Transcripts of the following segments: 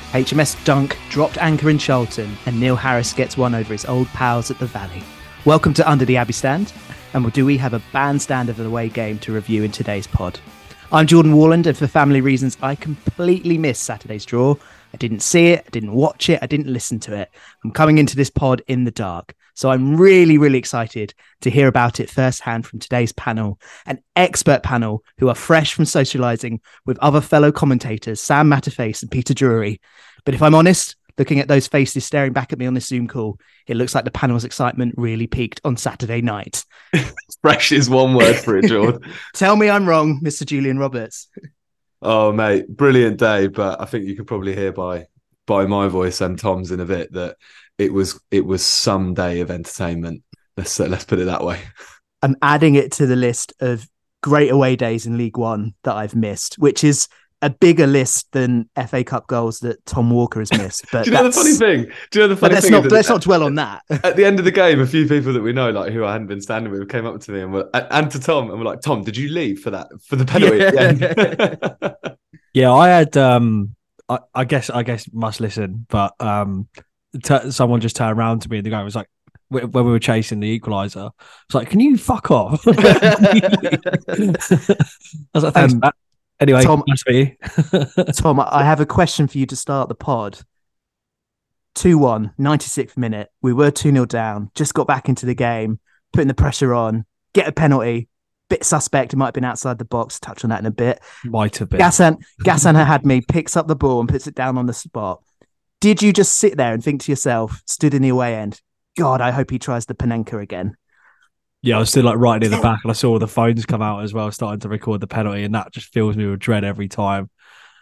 HMS Dunk dropped anchor in Charlton and Neil Harris gets one over his old pals at the Valley. Welcome to Under the Abbey Stand, and do we have a bandstand of the away game to review in today's pod. I'm Jordan Warland, and for family reasons, I completely missed Saturday's draw. I didn't see it, I didn't watch it, I didn't listen to it. I'm coming into this pod in the dark. So I'm really excited to hear about it firsthand from today's panel, an expert panel who are fresh from socialising with other fellow commentators, Sam Matterface and Peter Drury. But if I'm honest, looking at those faces staring back at me on this Zoom call, it looks like the panel's excitement really peaked on Saturday night. Fresh is one word for it, George. Tell me I'm wrong, Mr. Julian Roberts. Oh, mate, brilliant day. But I think you could probably hear by my voice and Tom's in a bit that it was some day of entertainment. Let's put it that way. I'm adding it to the list of great away days in League One that I've missed, which is a bigger list than FA Cup goals that Tom Walker has missed. But Do you know the funny thing? Let's not dwell on that. At the end of the game, a few people that we know, like who I hadn't been standing with, came up to me and to Tom and were like, "Tom, did you leave for the penalty?" Yeah, yeah, I had. I guess must listen, but someone just turned around to me and the guy was like, when we were chasing the equaliser, it's like, "Can you fuck off?" I was like, "Thanks, Matt." Anyway, Tom, nice for you. Tom, I have a question for you to start the pod. 2-1, 96th minute. We were 2-0 down, just got back into the game, putting the pressure on, get a penalty. Bit suspect, it might have been outside the box. Touch on that in a bit. Might have been. Gassan had me, picks up the ball and puts it down on the spot. Did you just sit there and think to yourself, stood in the away end, God, I hope he tries the Panenka again? Yeah, I was still like right near the back and I saw all the phones come out as well, starting to record the penalty, and that just fills me with dread every time.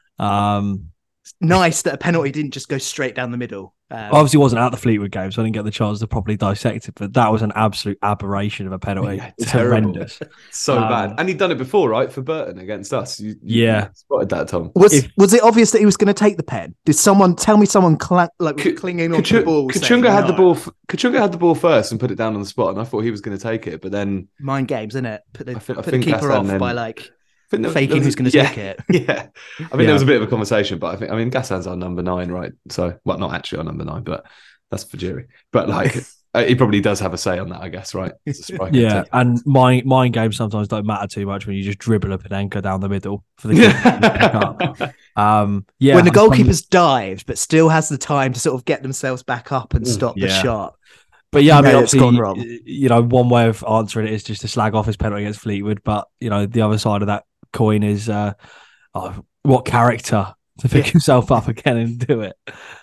Nice that a penalty didn't just go straight down the middle. Obviously wasn't at the Fleetwood game, so I didn't get the chance to properly dissect it, but that was an absolute aberration of a penalty. Yeah, It's terrible. horrendous. So bad. And he'd done it before, right? For Burton against us. You spotted that, Tom. Was it obvious that he was going to take the pen? Did someone tell me someone clinging onto the ball? Kachunga had the ball. Kachunga had the ball first and put it down on the spot, and I thought he was going to take it, but then mind games, isn't it? Put the think keeper off by faking who's going to take it. Yeah, I mean there was a bit of a conversation, but I mean Gassan's our number 9, right? So, well, not actually our number 9, but that's for jury. But he probably does have a say on that, I guess, right? Yeah, and mind games sometimes don't matter too much when you just dribble a Panenka down the middle for the keeper to pick up. When the goalkeeper's dived, but still has the time to sort of get themselves back up and stop the shot. But yeah, I mean, it's gone wrong. You know, one way of answering it is just to slag off his penalty against Fleetwood. But you know, the other side of that coin is what character to pick himself up again and do it.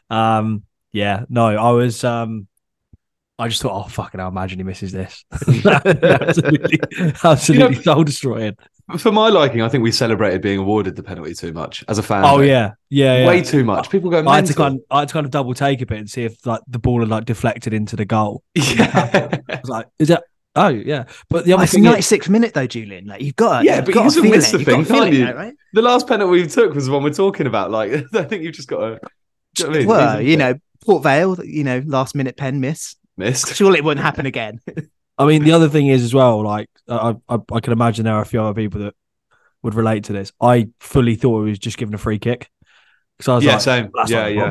I just thought, oh fucking hell, imagine he misses this. absolutely soul destroying. For my liking, I think we celebrated being awarded the penalty too much as a fan. Oh yeah. Way too much. People go mental. I had to kind of double take a bit and see if like the ball had deflected into the goal. Yeah. I was like, is that? Oh yeah. But the other thing, 96th minute though, Julian. Like you've got. Yeah, but you can miss the thing, can't you? Right? The last penalty we took was the one we're talking about. Like I think you've just got to. You know what I mean? Well, you know, Port Vale. You know, last minute pen missed. Surely it wouldn't happen again. I mean, the other thing is as well. Like I can imagine there are a few other people that would relate to this. I fully thought he was just given a free kick. So I was same. Yeah.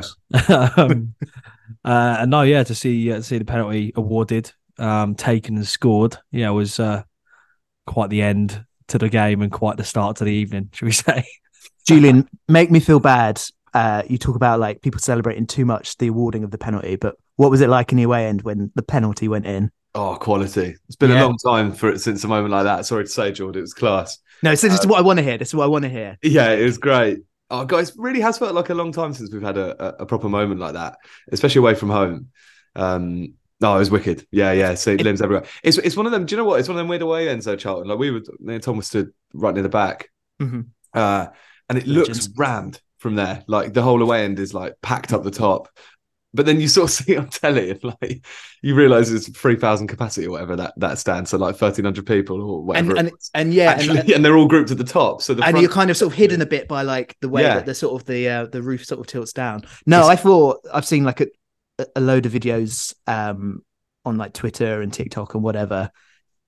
And no, to see the penalty awarded, taken and scored, was quite the end to the game and quite the start to the evening, should we say? Julian, make me feel bad. You talk about like people celebrating too much the awarding of the penalty, but what was it like in the away end when the penalty went in? Oh, quality. It's been a long time since a moment like that. Sorry to say, Jordan, it was class. No, so this is what I want to hear. Yeah, it was great. Oh, guys, it really has felt like a long time since we've had a proper moment like that, especially away from home. No, it was wicked. Yeah. See limbs everywhere. It's one of them. Do you know what? It's one of them weird away ends though, Charlton. Like me and Tom was stood right near the back, and it looks rammed from there. Like the whole away end is like packed up the top. But then you sort of see it on telly and like you realise it's 3,000 capacity or whatever that stands, so like 1,300 people or whatever. And they're all grouped at the top. So you're kind of sort of hidden a bit by like the way that the sort of the roof sort of tilts down. No, I thought I've seen like a load of videos on like Twitter and TikTok and whatever.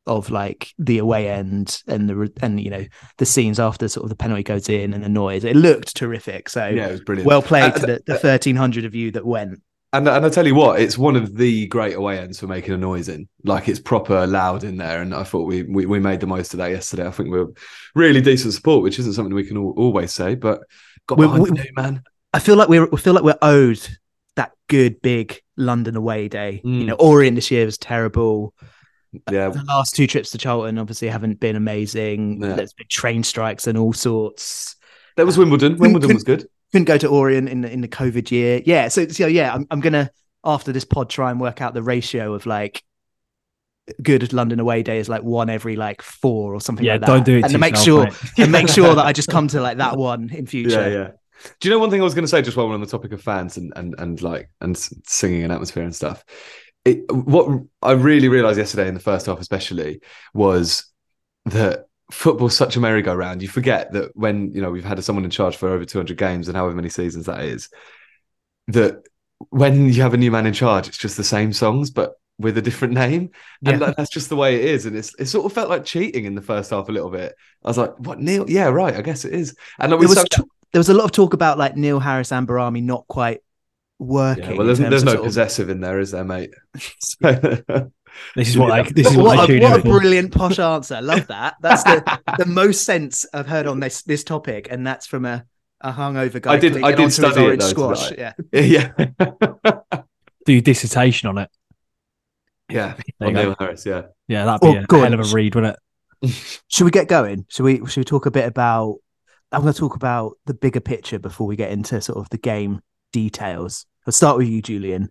of like the away end and the scenes after sort of the penalty goes in and the noise. It looked terrific. So Yeah, it was brilliant. Well played to the 1,300 of you that went. And I tell you what, it's one of the great away ends for making a noise in. Like, it's proper loud in there, and I thought we made the most of that yesterday. I think we were really decent support, which isn't something we can always say, but got behind the new man. I feel like we're owed that good big London away day. Orient this year was terrible. Yeah, the last 2 trips to Charlton obviously haven't been amazing. Yeah. There's been train strikes and all sorts. There was Wimbledon. Wimbledon was good. Couldn't go to Orient in the COVID year. Yeah, so yeah, I'm gonna, after this pod, try and work out the ratio of like good London away day is like 1 every like 4 or something like that. Don't do it. And to make sure that I just come to like that one in future. Yeah. Do you know one thing I was going to say just while we're on the topic of fans and singing and atmosphere and stuff? What I really realised yesterday in the first half, especially, was that football's such a merry-go-round. You forget that when we've had someone in charge for over 200 games and however many seasons that is, that when you have a new man in charge, it's just the same songs but with a different name, and that's just the way it is. And it sort of felt like cheating in the first half a little bit. I was like, "What, Neil? Yeah, right. I guess it is." And there was a lot of talk about like Neil Harris and Barami not quite working. Yeah, well, there's no possessive in there, is there, mate? This is what a brilliant posh answer. Love that. That's the most sense I've heard on this topic, and that's from a hungover guy. I did study it though, squash. Yeah. Do your dissertation on it. Yeah, on Neil Harris. Yeah, that'd be a hell of a read, wouldn't it? Should we get going? Should we talk a bit about? I'm going to talk about the bigger picture before we get into sort of the game details. I'll start with you, Julian.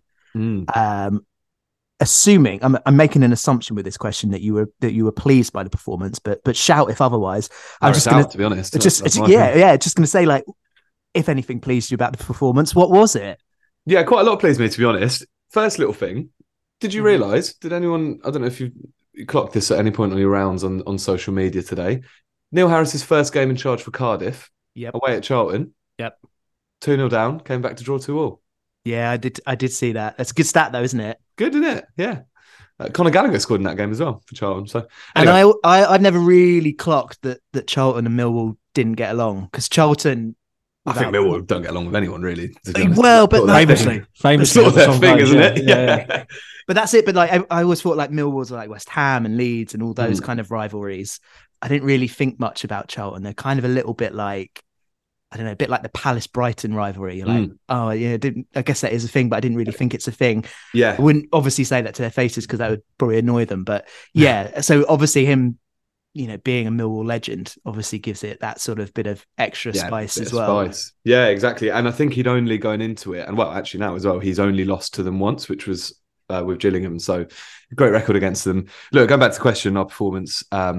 Assuming I'm making an assumption with this question that you were pleased by the performance, but shout if otherwise. I'm just going to be honest. Just going to say, like, if anything pleased you about the performance, what was it? Yeah, quite a lot pleased me, to be honest. First little thing, did you realise? Did anyone? I don't know if you clocked this at any point on your rounds on social media today. Neil Harris's first game in charge for Cardiff, away at Charlton. 2-0 down, came back to draw 2-2. Yeah, I did see that. That's a good stat, though, isn't it? Good, isn't it? Yeah. Conor Gallagher scored in that game as well for Charlton. So, anyway. And I'd never really clocked that Charlton and Millwall didn't get along, because Charlton. I think Millwall don't get along with anyone, really. Well, but famously, sort of their thing, isn't it? Yeah. But that's it. But like, I always thought like Millwall's like West Ham and Leeds and all those kind of rivalries. I didn't really think much about Charlton. They're kind of a little bit like, I don't know, a bit like the Palace-Brighton rivalry. You're like, oh yeah, I guess that is a thing, but I didn't really think it's a thing. Yeah, I wouldn't obviously say that to their faces because that would probably annoy them. But yeah, so obviously him, being a Millwall legend, obviously gives it that sort of bit of extra spice as well. Spice. Yeah, exactly. And I think he'd only going into it, and well, actually now as well, he's only lost to them once, which was with Gillingham. So great record against them. Look, going back to the question, our performance,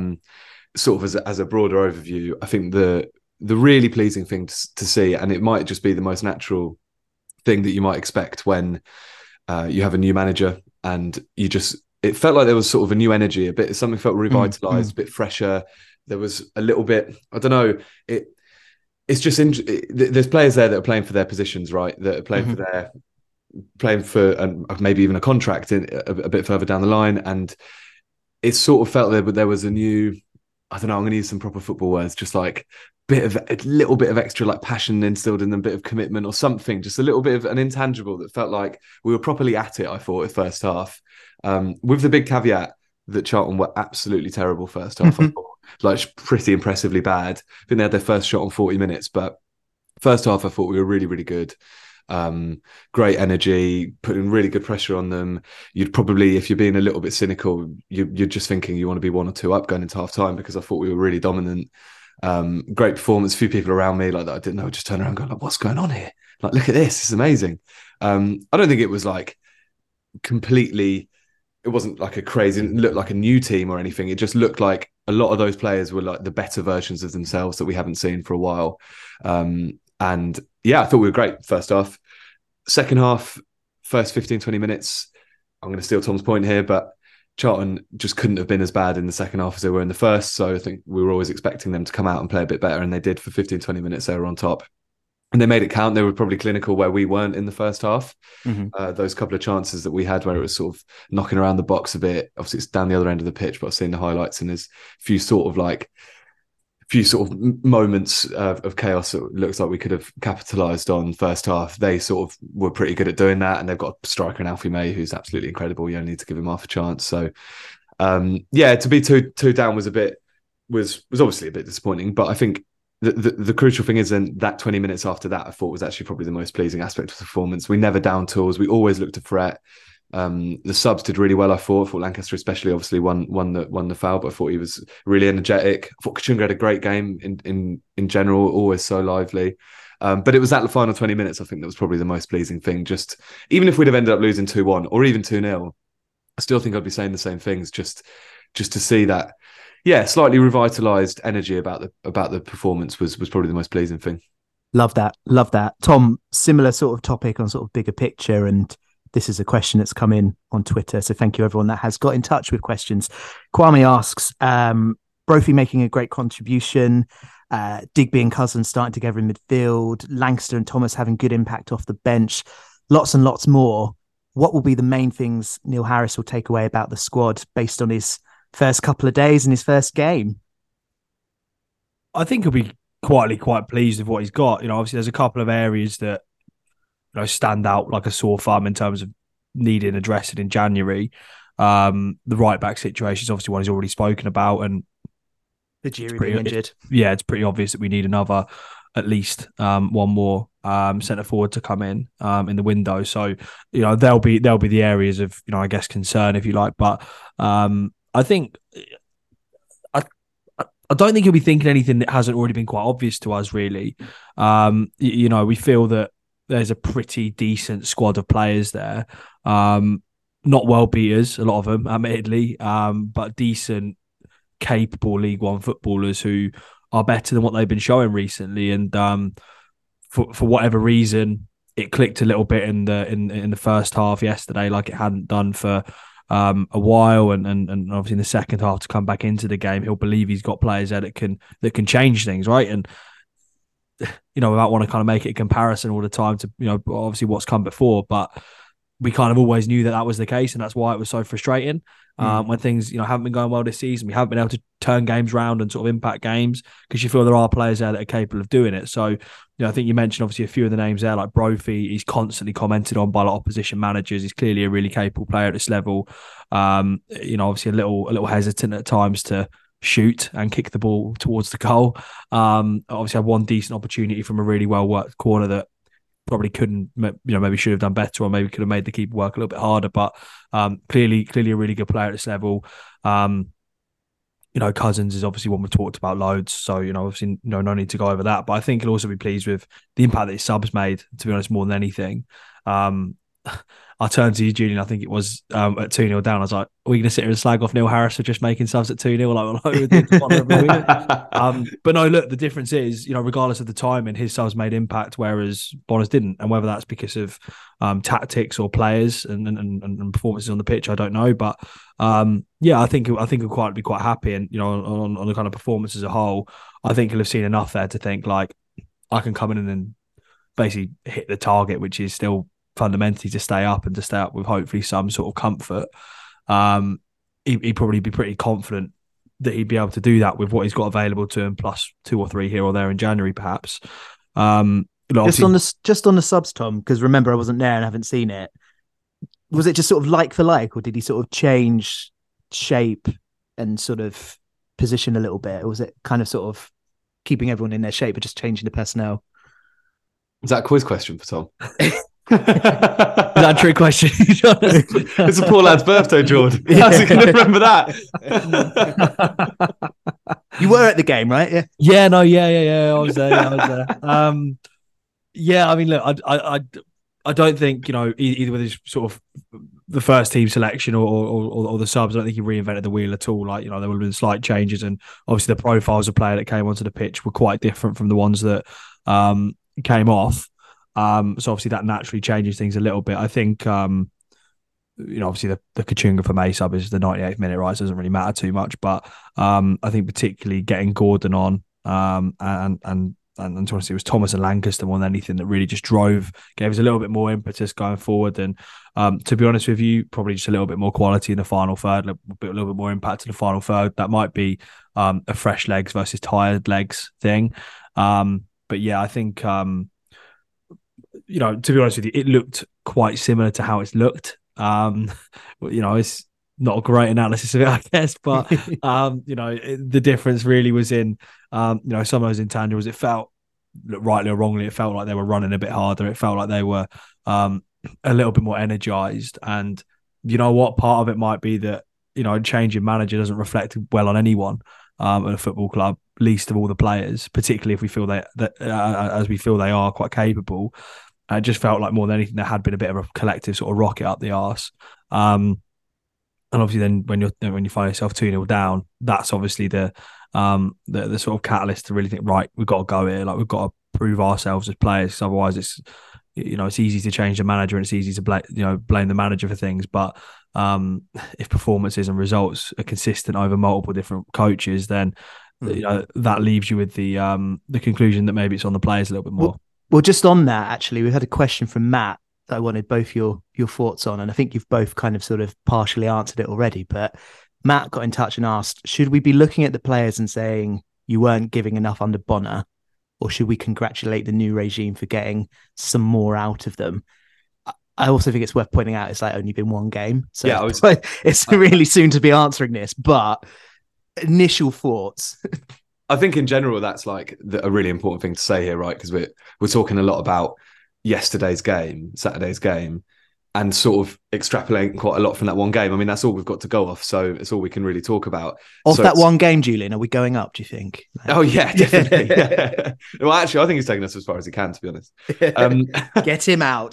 sort of as a broader overview, I think the really pleasing thing to see, and it might just be the most natural thing that you might expect when you have a new manager, and it felt like there was sort of a new energy, something felt revitalized, a bit fresher. There was a little bit, I don't know, it's just, there's players there that are playing for their positions, right? That are playing for maybe even a contract a bit further down the line. And it sort of felt there was a new, I don't know, I'm going to use some proper football words, just like a little bit of extra like passion instilled in them, a bit of commitment or something, just a little bit of an intangible that felt like we were properly at it, I thought, the first half. With the big caveat that Charlton were absolutely terrible first half, I thought, like pretty impressively bad. I think they had their first shot on 40 minutes, but first half I thought we were really, really good. Great energy, putting really good pressure on them. You'd probably, if you're being a little bit cynical, you're just thinking you want to be 1 or 2 up going into half time, because I thought we were really dominant. Great performance. A few people around me like that I didn't know just turned around going like, what's going on here? Like, look at this, it's amazing. I don't think it was like completely, it wasn't like a crazy, it didn't look like a new team or anything. It just looked like a lot of those players were like the better versions of themselves that we haven't seen for a while. And yeah, I thought we were great first half. Second half, first 15, 20 minutes, I'm going to steal Tom's point here, but Charlton just couldn't have been as bad in the second half as they were in the first. So I think we were always expecting them to come out and play a bit better, and they did. For 15, 20 minutes, they were on top. and they made it count. They were probably clinical where we weren't in the first half. Mm-hmm. Those couple of chances that we had where it was sort of knocking around the box a bit. Obviously, it's down the other end of the pitch, but I've seen the highlights, and there's a few sort of moments of chaos that looks like we could have capitalised on first half. They sort of were pretty good at doing that, and they've got a striker in Alfie May who's absolutely incredible. You only need to give him half a chance. So, to be two down was obviously a bit disappointing, but I think the crucial thing is then that 20 minutes after that, I thought was actually probably the most pleasing aspect of the performance. We never down tools. We always looked to threat. The subs did really well. I thought Lancaster especially obviously won the foul, but I thought he was really energetic. I thought Kachunga had a great game in general, always so lively. But it was that final 20 minutes, I think, that was probably the most pleasing thing. Just even if we'd have ended up losing 2-1 or even 2-0, I still think I'd be saying the same things. Just to see that, slightly revitalised energy about the performance was probably the most pleasing thing. Love that. Tom, similar sort of topic on sort of bigger picture, and this is a question that's come in on Twitter. So thank you everyone that has got in touch with questions. Kwame asks, Brophy making a great contribution, Digby and Cousins starting together in midfield, Lancaster and Thomas having good impact off the bench, lots and lots more. What will be the main things Neil Harris will take away about the squad based on his first couple of days in his first game? I think he'll be quietly quite pleased with what he's got. Obviously there's a couple of areas that stand out like a sore thumb in terms of needing addressing in January. The right back situation is obviously one he's already spoken about, and the Jiri being injured. It's pretty obvious that we need at least one more centre forward to come in the window. So they'll be the areas of I guess concern, if you like. But I think I don't think he'll be thinking anything that hasn't already been quite obvious to us. Really, we feel that there's a pretty decent squad of players there. Not world beaters, a lot of them, admittedly, but decent, capable League One footballers who are better than what they've been showing recently. And for whatever reason, it clicked a little bit in the first half yesterday, like it hadn't done for a while. And obviously in the second half to come back into the game, he'll believe he's got players there that can change things, right? And without want to kind of make it a comparison all the time to, obviously what's come before, but we kind of always knew that was the case. And that's why it was so frustrating when things, haven't been going well this season. We haven't been able to turn games around and sort of impact games because you feel there are players there that are capable of doing it. So, I think you mentioned obviously a few of the names there, like Brophy. He's constantly commented on by a lot of opposition managers. He's clearly a really capable player at this level. Obviously a little hesitant at times to shoot and kick the ball towards the goal. Obviously had one decent opportunity from a really well worked corner that probably couldn't, maybe should have done better, or maybe could have made the keeper work a little bit harder. But clearly a really good player at this level. Cousins is obviously one we've talked about loads, so obviously no need to go over that. But I think he'll also be pleased with the impact that his subs made, to be honest, more than anything. I turned to you, Julian, I think it was at 2-0 down. I was like, are we going to sit here and slag off Neil Harris for just making subs at 2-0? But no, look, the difference is, regardless of the timing, his subs made impact, whereas Bonner's didn't. And whether that's because of tactics or players and performances on the pitch, I don't know. But I think he'll quite be quite happy. And, on the kind of performance as a whole, I think he'll have seen enough there to think, like, I can come in and basically hit the target, which is still fundamentally to stay up with hopefully some sort of comfort. He'd probably be pretty confident that he'd be able to do that with what he's got available to him, plus 2 or 3 here or there in January, perhaps. Just on the subs, Tom, because remember I wasn't there and haven't seen it. Was it just sort of like for like, or did he sort of change shape and sort of position a little bit, or was it kind of sort of keeping everyone in their shape but just changing the personnel? Is that a quiz question for Tom? Is that a trick question? It's a poor lad's birthday, Jordan. How's he going to remember that? You were at the game, right? Yeah. Yeah. No. Yeah. I was there. I mean, look, I don't think either with his sort of the first team selection or the subs, I don't think he reinvented the wheel at all. Like there would have been slight changes, and obviously the profiles of player that came onto the pitch were quite different from the ones that came off. So obviously that naturally changes things a little bit. I think, obviously the Kachunga for May sub is the 98th minute, right? So it doesn't really matter too much. But I think particularly getting Gordon on and and to be honest, it was Thomas and Lancaster more than anything that really just gave us a little bit more impetus going forward. And to be honest with you, probably just a little bit more quality in the final third, a little bit more impact in the final third. That might be a fresh legs versus tired legs thing. But yeah, I think, to be honest with you, it looked quite similar to how it's looked. It's not a great analysis of it, I guess, but the difference really was in some of those intangibles. It felt, rightly or wrongly, it felt like they were running a bit harder. It felt like they were a little bit more energized. And you know what, part of it might be that changing manager doesn't reflect well on anyone at a football club, least of all the players, particularly if we feel as we feel they are quite capable. It just felt like more than anything there had been a bit of a collective sort of rocket up the arse. And obviously, then when you find yourself 2-0 down, that's obviously the sort of catalyst to really think, right, we've got to go here. Like, we've got to prove ourselves as players. 'Cause otherwise, it's easy to change the manager and it's easy to blame the manager for things. But if performances and results are consistent over multiple different coaches, then that leaves you with the conclusion that maybe it's on the players a little bit more. Well, just on that, actually, we had a question from Matt that I wanted both your thoughts on, and I think you've both kind of sort of partially answered it already. But Matt got in touch and asked, should we be looking at the players and saying you weren't giving enough under Bonner, or should we congratulate the new regime for getting some more out of them? I also think it's worth pointing out it's like only been one game, so yeah, it's really soon to be answering this. But initial thoughts. I think in general that's like a really important thing to say here, right? Because we're talking a lot about Saturday's game, and sort of extrapolating quite a lot from that one game. I mean, that's all we've got to go off, so it's all we can really talk about. That one game, Julian, are we going up, do you think? Oh, yeah, definitely. Yeah. Well, actually, I think he's taking us as far as he can, to be honest. Get him out.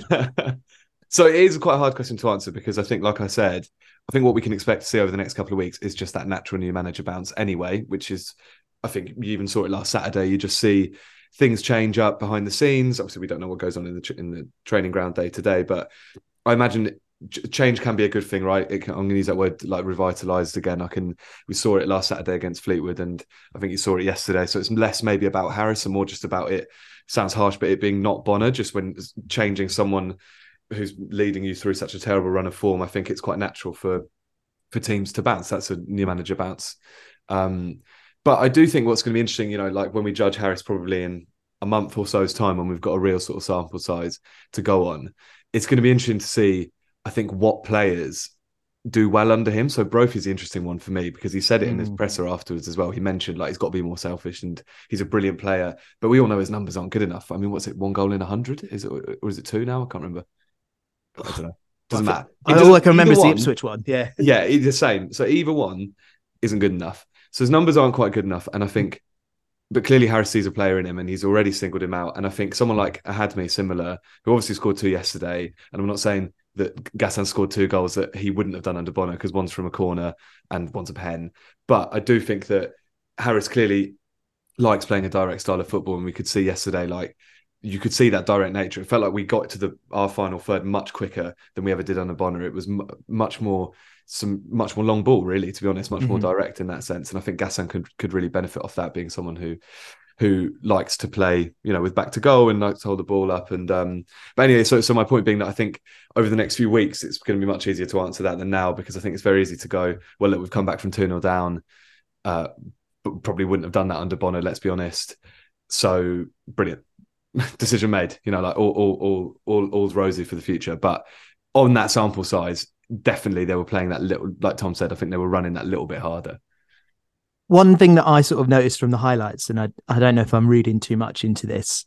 So it is quite a hard question to answer because I think, like I said, I think what we can expect to see over the next couple of weeks is just that natural new manager bounce anyway, which is, I think you even saw it last Saturday. You just see things change up behind the scenes. Obviously, we don't know what goes on in the training ground day to day, but I imagine change can be a good thing, right? I'm going to use that word, like revitalized again. We saw it last Saturday against Fleetwood, and I think you saw it yesterday. So it's less maybe about Harris and more just about it. Sounds harsh, but it being not Bonner, just when changing someone who's leading you through such a terrible run of form. I think it's quite natural for teams to bounce. That's a new manager bounce. But I do think what's going to be interesting, like when we judge Harris probably in a month or so's time, when we've got a real sort of sample size to go on, it's going to be interesting to see, I think, what players do well under him. So Brophy's the interesting one for me because he said it in his presser afterwards as well. He mentioned like he's got to be more selfish and he's a brilliant player, but we all know his numbers aren't good enough. I mean, what's it, 1 goal in 100? Is it, or is it 2 now? I can't remember. I don't know. Doesn't matter. All I can remember is the Ipswich one. Yeah. Yeah, it's the same. So either one isn't good enough. So his numbers aren't quite good enough. And I think, but clearly Harris sees a player in him and he's already singled him out. And I think someone like Ahadme, similar, who obviously scored 2 yesterday, and I'm not saying that Gassan scored 2 goals that he wouldn't have done under Bonner because one's from a corner and one's a pen. But I do think that Harris clearly likes playing a direct style of football. And we could see yesterday, like, you could see that direct nature. It felt like we got to our final third much quicker than we ever did under Bonner. It was much more long ball, really, to be honest, much more direct in that sense. And I think Gassan could really benefit off that, being someone who likes to play, with back to goal and likes to hold the ball up. And but anyway, so my point being that I think over the next few weeks it's going to be much easier to answer that than now, because I think it's very easy to go, well, look, we've come back from 2-0 down, but probably wouldn't have done that under Bonner, let's be honest. So brilliant. Decision made, like all's rosy for the future. But on that sample size, definitely they were playing that little, like Tom said, I think they were running that little bit harder. One thing that I sort of noticed from the highlights, and I don't know if I'm reading too much into this,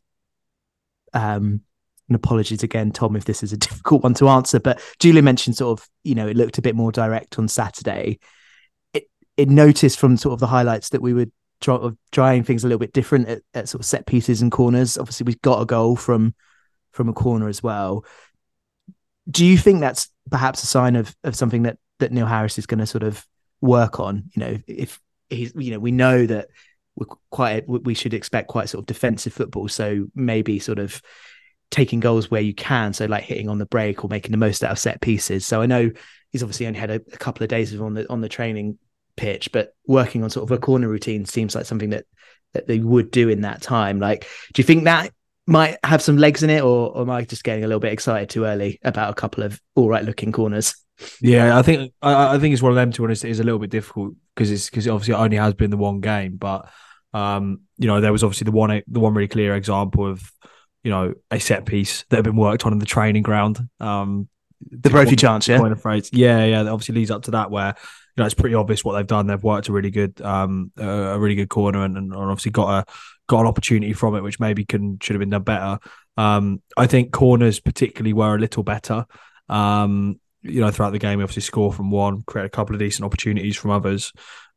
and apologies again, Tom, if this is a difficult one to answer, but Julia mentioned sort of, it looked a bit more direct on Saturday. It noticed from sort of the highlights that we were trying things a little bit different at sort of set pieces and corners. Obviously, we've got a goal from a corner as well. Do you think that's perhaps a sign of something that Neil Harris is going to sort of work on? If he's, we know that we should expect quite sort of defensive football. So maybe sort of taking goals where you can. So like hitting on the break or making the most out of set pieces. So I know he's obviously only had a couple of days on the training pitch, but working on sort of a corner routine seems like something that they would do in that time. Like, do you think that might have some legs in it, or am I just getting a little bit excited too early about a couple of all right looking corners? Yeah, I think it's one of them two, and it's a little bit difficult because it obviously only has been the one game, but there was obviously the one really clear example of a set piece that had been worked on in the training ground. The Brophy chance, yeah. Yeah, that obviously leads up to that where it's pretty obvious what they've done. They've worked a really good corner and obviously got an opportunity from it, which maybe should have been done better. I think corners particularly were a little better. Throughout the game, we obviously score from one, create a couple of decent opportunities from others.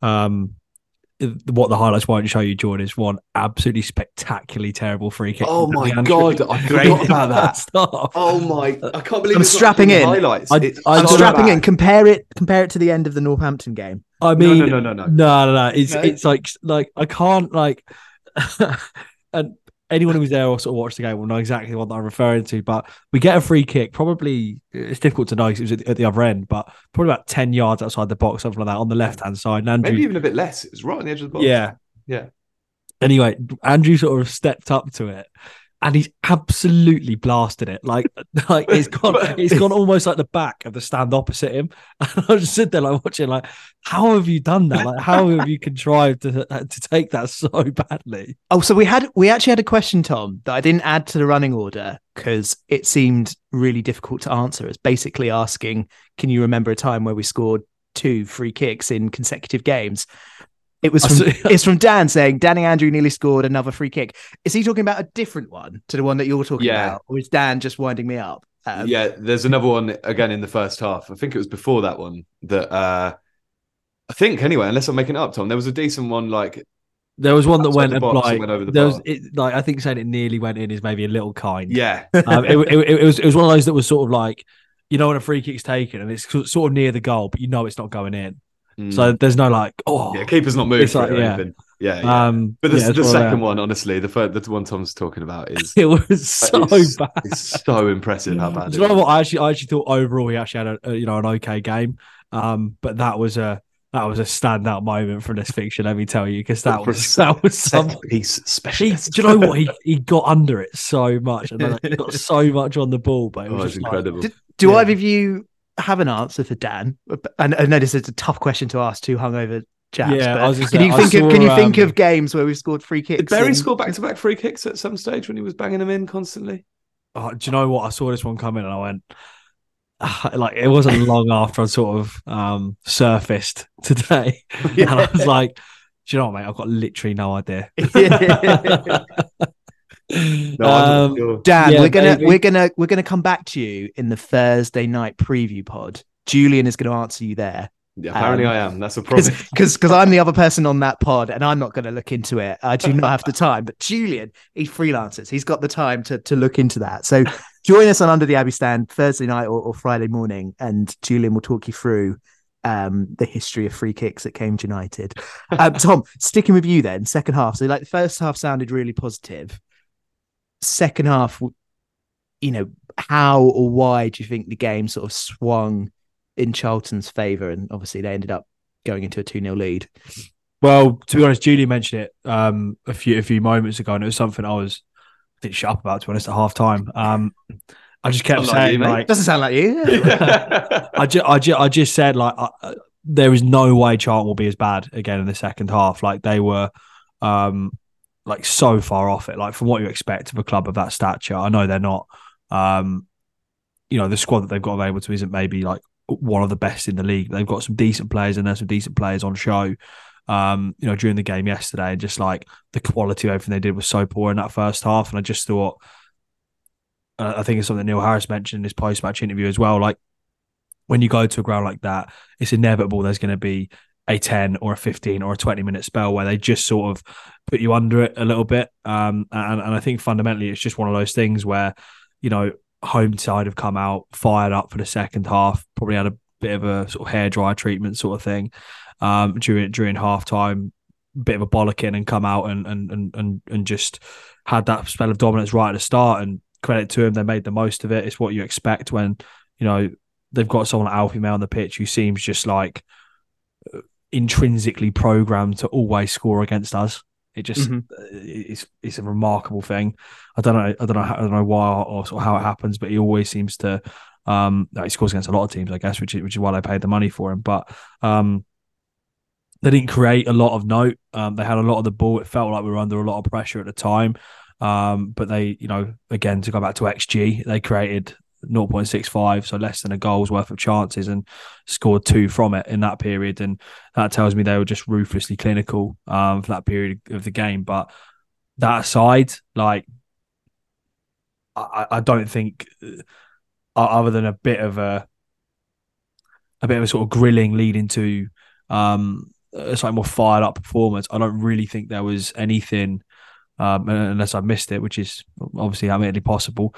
What the highlights won't show you, Jordan, is one absolutely spectacularly terrible free kick. Oh my God, I forgot about that. Oh my, I can't believe I'm strapping in. Highlights. I'm strapping in. Compare it to the end of the Northampton game. I mean, no. It's like I can't and anyone who was there or sort of watched the game will know exactly what I'm referring to. But we get a free kick. Probably it's difficult to know because it was at the other end, but probably about 10 yards outside the box, something like that, on the left hand side. And Andrew, maybe even a bit less. It was right on the edge of the box. Yeah. Anyway, Andrew sort of stepped up to it, and he's absolutely blasted it. Like it's gone almost like the back of the stand opposite him. And I just sit there watching, how have you done that? Like, how have you contrived to take that so badly? Oh, so we actually had a question, Tom, that I didn't add to the running order because it seemed really difficult to answer. It's basically asking, can you remember a time where we scored 2 free kicks in consecutive games? It's from Dan saying Danny Andrew nearly scored another free kick. Is he talking about a different one to the one that you're talking about, or is Dan just winding me up? There's another one again in the first half. I think it was before that one that I think anyway, unless I'm making it up, Tom. There was a decent one there was one that went over the bar. I think saying it nearly went in is maybe a little kind. Yeah, it was one of those that was sort of like when a free kick's taken and it's sort of near the goal, but it's not going in. So there's no keeper's not moved or anything. Yeah. But the second one, honestly, the one Tom's talking about is it was so bad. It's so impressive how bad. Do you know what? I actually thought overall he actually had an okay game. But that was a standout moment from this fixture. Let me tell you, because that was some piece specialist. Do you know what he got under it so much, and he got so much on the ball, but it was just incredible. Do either of you have an answer for Dan? And I know this is a tough question to ask two hungover chaps. Yeah, can you think of games where we've scored free kicks? Did Berry score back-to-back free kicks at some stage when he was banging them in constantly? Oh, do you know what? I saw this one coming and I went, it wasn't long after I sort of surfaced today. Yeah. And I was like, do you know what, mate? I've got literally no idea. Dan, we're gonna come back to you in the Thursday night preview pod. Julian is going to answer you there. Yeah, apparently I am. That's a problem. Because I'm the other person on that pod, and I'm not going to look into it. I do not have the time. But Julian, he freelances. He's got the time to look into that. So join us on Under the Abbey Stand Thursday night or Friday morning, and Julian will talk you through the history of free kicks at Cambridge United. Tom, sticking with you then, second half. So the first half sounded really positive. Second half, how or why do you think the game sort of swung in Charlton's favour? And obviously they ended up going into a 2-0 lead. Well, to be honest, Julie mentioned it a few moments ago, and it was something I didn't shut up about, to be honest, at half time. I just kept saying, doesn't sound like you. I just said, there is no way Charlton will be as bad again in the second half. They were so far off it, from what you expect of a club of that stature. I know they're not, the squad that they've got available to isn't maybe one of the best in the league. They've got some decent players, and there's some decent players on show. During the game yesterday, just the quality of everything they did was so poor in that first half. And I just thought, I think it's something Neil Harris mentioned in his post-match interview as well. When you go to a ground like that, it's inevitable there's going to be a 10 or a 15 or a 20-minute spell where they just sort of put you under it a little bit. And I think fundamentally it's just one of those things where, home side have come out fired up for the second half, probably had a bit of a sort of hairdryer treatment sort of thing during half time, bit of a bollocking, and come out and just had that spell of dominance right at the start. And credit to him, they made the most of it. It's what you expect when they've got someone like Alfie May on the pitch who seems just intrinsically programmed to always score against us. It just Mm-hmm. it's a remarkable thing. I don't know why or sort of how it happens, but he always seems to he scores against a lot of teams, I guess, which is why they paid the money for him. But they didn't create a lot of note. They had a lot of the ball. It felt like we were under a lot of pressure at the time. But they, again, to go back to XG, they created 0.65, so less than a goal's worth of chances, and scored 2 from it in that period. And that tells me they were just ruthlessly clinical for that period of the game. But that aside, like, I don't think, other than a bit of a sort of grilling leading to a slightly more fired up performance, I don't really think there was anything, unless I missed it, which is obviously admittedly possible,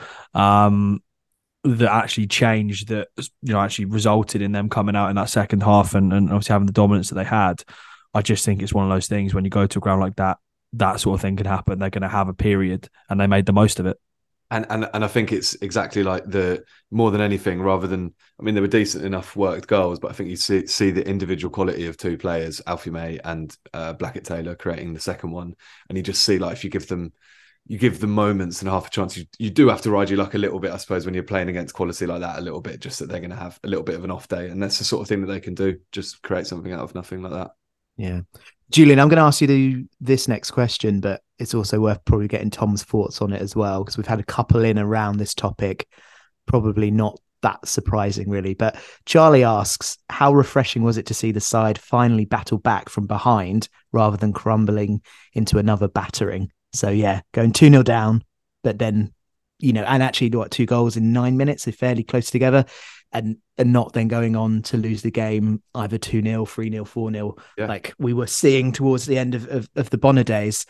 that actually changed, that actually resulted in them coming out in that second half and obviously having the dominance that they had. I just think it's one of those things when you go to a ground like that, that sort of thing can happen. They're going to have a period, and they made the most of it. And I think it's exactly like more than anything, rather than, I mean, they were decent enough worked goals, but I think you see the individual quality of 2 players, Alfie May and Blackett Taylor, creating the second one. And you just see, like, if you give them moments and half a chance, you do have to ride your luck a little bit, I suppose, when you're playing against quality like that, a little bit, just that they're going to have a little bit of an off day. And that's the sort of thing that they can do, just create something out of nothing like that. Yeah. Julian, I'm going to ask you this next question, but it's also worth probably getting Tom's thoughts on it as well, because we've had a couple in around this topic, probably not that surprising really. But Charlie asks, how refreshing was it to see the side finally battle back from behind rather than crumbling into another battering? So yeah, going 2-0 down, but then, and actually 2 goals in 9 minutes, so fairly close together, and not then going on to lose the game either 2-0, 3-0, 4-0, like we were seeing towards the end of the Bonner days.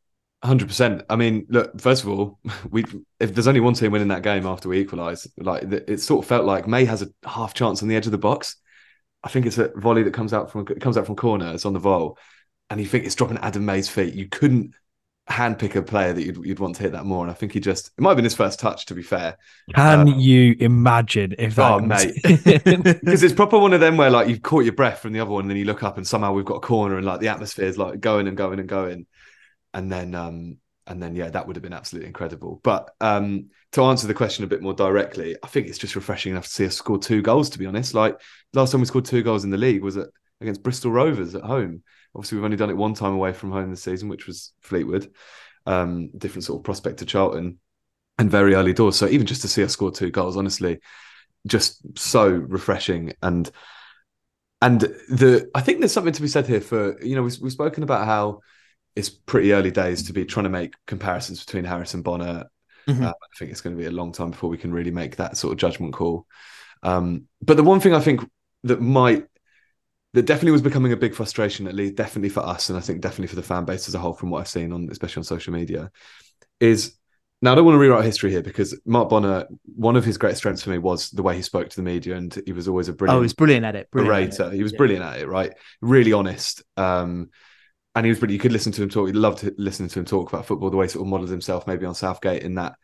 100%. I mean, look, first of all, if there's only one team winning that game after we equalise, like, it sort of felt like May has a half chance on the edge of the box. I think it's a volley that comes out from corner. It's on the volley, and you think it's dropping at Adam May's feet. You couldn't handpick a player that you'd want to hit that more. And I think it might have been his first touch, to be fair. Can you imagine if that? Oh, mate. Because it's proper one of them where, like, you've caught your breath from the other one, and then you look up and somehow we've got a corner, and like the atmosphere is like going and going and going. And then, yeah, that would have been absolutely incredible. But to answer the question a bit more directly, I think it's just refreshing enough to see us score 2 goals, to be honest. Like, last time we scored 2 goals in the league was against Bristol Rovers at home. Obviously, we've only done it one time away from home this season, which was Fleetwood. Different sort of prospect to Charlton, and very early doors. So even just to see us score 2 goals, honestly, just so refreshing. And I think there's something to be said here for, we've spoken about how it's pretty early days to be trying to make comparisons between Harris and Bonner. Mm-hmm. I think it's going to be a long time before we can really make that sort of judgment call. But the one thing I think that definitely was becoming a big frustration, at least definitely for us, and I think definitely for the fan base as a whole, from what I've seen especially on social media, is, now I don't want to rewrite history here, because Mark Bonner, one of his great strengths for me was the way he spoke to the media, and he was always a brilliant. Oh, he was brilliant at it. Orator. He was brilliant at it, right? Really honest. And he was brilliant. You could listen to him talk. You loved listening to him talk about football, the way he sort of modelled himself maybe on Southgate in that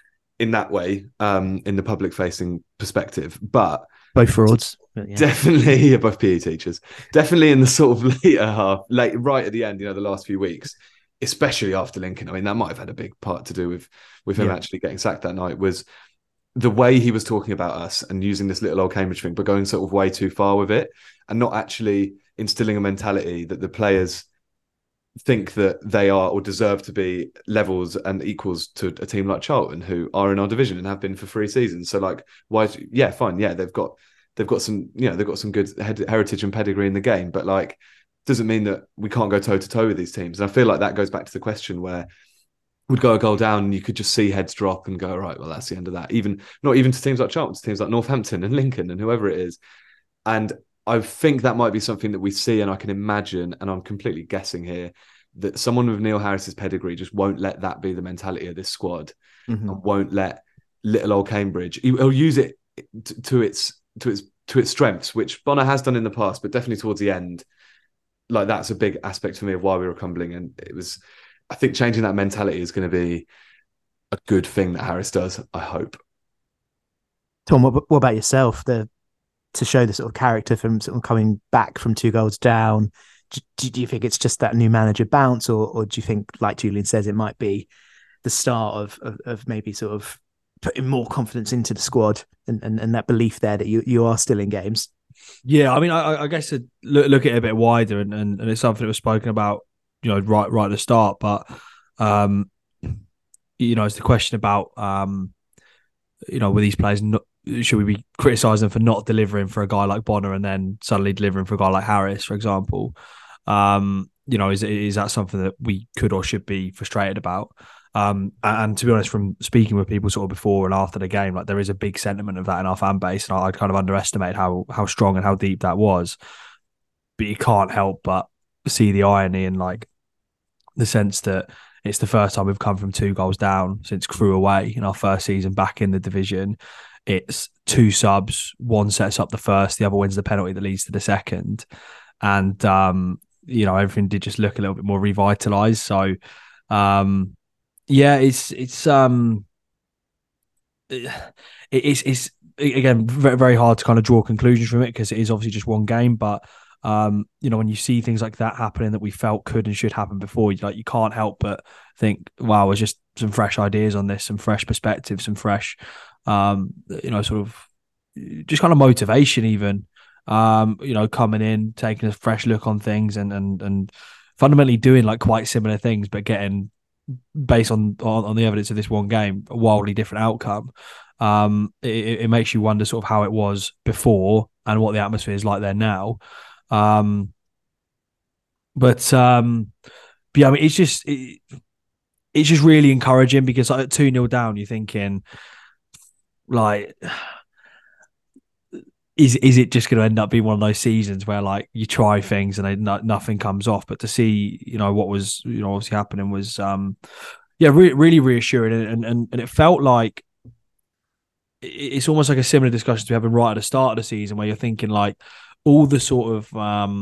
way, in the public facing perspective. But both frauds. Yeah. Definitely, both PE teachers. Definitely in the sort of later half, right at the end, the last few weeks, especially after Lincoln. I mean, that might have had a big part to do with him actually getting sacked that night, was the way he was talking about us and using this little old Cambridge thing, but going sort of way too far with it, and not actually instilling a mentality that the players think that they are or deserve to be levels and equals to a team like Charlton, who are in our division and have been for 3 seasons. So, like, why? Yeah, fine. Yeah, they've got some, they've got some good heritage and pedigree in the game, but, like, doesn't mean that we can't go toe to toe with these teams. And I feel like that goes back to the question where we'd go a goal down and you could just see heads drop and go, right, well, that's the end of that. Not even to teams like Charlton, to teams like Northampton and Lincoln and whoever it is. And I think that might be something that we see, and I can imagine, and I'm completely guessing here, that someone with Neil Harris's pedigree just won't let that be the mentality of this squad, and won't let little old Cambridge. He'll use it to its strengths, which Bonner has done in the past, but definitely towards the end, like, that's a big aspect for me of why we were crumbling. And I think changing that mentality is going to be a good thing that Harris does, I hope. Tom, what about yourself? The to show the sort of character from sort of coming back from 2 goals down? Do you think it's just that new manager bounce, or do you think, like Julian says, it might be the start of maybe sort of putting more confidence into the squad and that belief there that you are still in games? Yeah, I mean, I guess to look at it a bit wider, and it's something that was spoken about, right at the start. But it's the question about with these players, should we be criticising them for not delivering for a guy like Bonner and then suddenly delivering for a guy like Harris, for example? Is that something that we could or should be frustrated about? And to be honest, from speaking with people sort of before and after the game, like there is a big sentiment of that in our fan base, and I kind of underestimate how strong and how deep that was. But you can't help but see the irony in like the sense that it's the first time we've come from 2 goals down since Crewe away in our first season back in the division. It's 2 subs, one sets up the first, the other wins the penalty that leads to the second, and everything did just look a little bit more revitalised. So. It's again very, very hard to kind of draw conclusions from it because it is obviously just one game. But when you see things like that happening that we felt could and should happen before, you can't help but think, wow, there's just some fresh ideas on this, some fresh perspectives, some fresh, sort of just kind of motivation, even coming in, taking a fresh look on things, and fundamentally doing like quite similar things, but getting, based on the evidence of this one game, a wildly different outcome. It makes you wonder sort of how it was before and what the atmosphere is like there now. But I mean, it's just really encouraging because like at 2-0 down, you're thinking like, is it just going to end up being one of those seasons where like you try things and nothing comes off? But to see, what was, obviously happening was, really reassuring. And it felt like it's almost like a similar discussion to having right at the start of the season where you're thinking like all the sort of,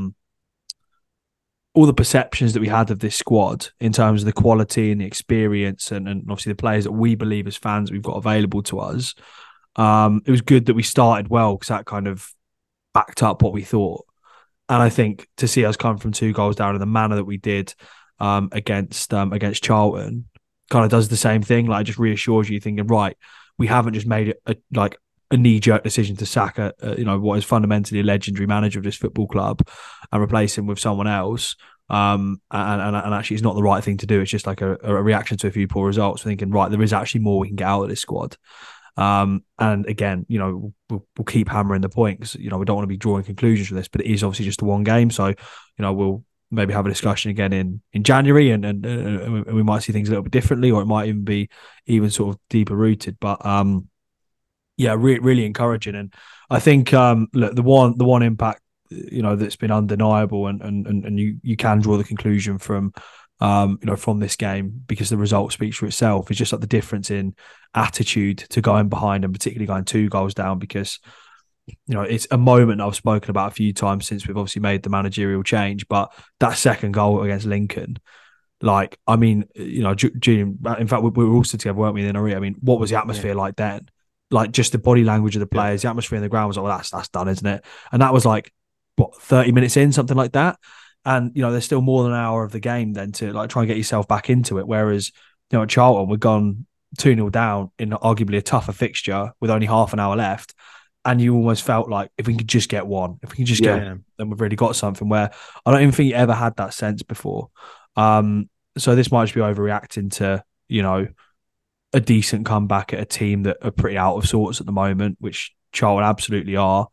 all the perceptions that we had of this squad in terms of the quality and the experience and obviously the players that we believe as fans we've got available to us. It was good that we started well because that kind of backed up what we thought. And I think to see us come from 2 goals down in the manner that we did against Charlton kind of does the same thing. Like, it just reassures you thinking, right, we haven't just made it a knee-jerk decision to sack what is fundamentally a legendary manager of this football club and replace him with someone else. And actually it's not the right thing to do. It's just like a reaction to a few poor results. We're thinking, right, there is actually more we can get out of this squad. And again, we'll keep hammering the point because, we don't want to be drawing conclusions from this, but it is obviously just the one game. So, we'll maybe have a discussion again in January and we might see things a little bit differently, or it might even be sort of deeper rooted. But really encouraging. And I think look, the one impact that's been undeniable and you can draw the conclusion from from this game because the result speaks for itself, is just like the difference in attitude to going behind and particularly going 2 goals down, because it's a moment I've spoken about a few times since we've obviously made the managerial change. But that second goal against Lincoln, like, I mean, Julian, in fact, we were also together, weren't we, in Arena? I mean, what was the atmosphere like then? Like, just the body language of the players, the atmosphere in the ground was like, well, that's done, isn't it? And that was like, what, 30 minutes in, something like that. And, there's still more than an hour of the game then to like try and get yourself back into it. Whereas, at Charlton, we've gone 2-0 down in arguably a tougher fixture with only half an hour left. And you almost felt like if we could just get one, if we can just get one, then we've really got something, where I don't even think you ever had that sense before. So this might just be overreacting to, a decent comeback at a team that are pretty out of sorts at the moment, which Charlton absolutely are.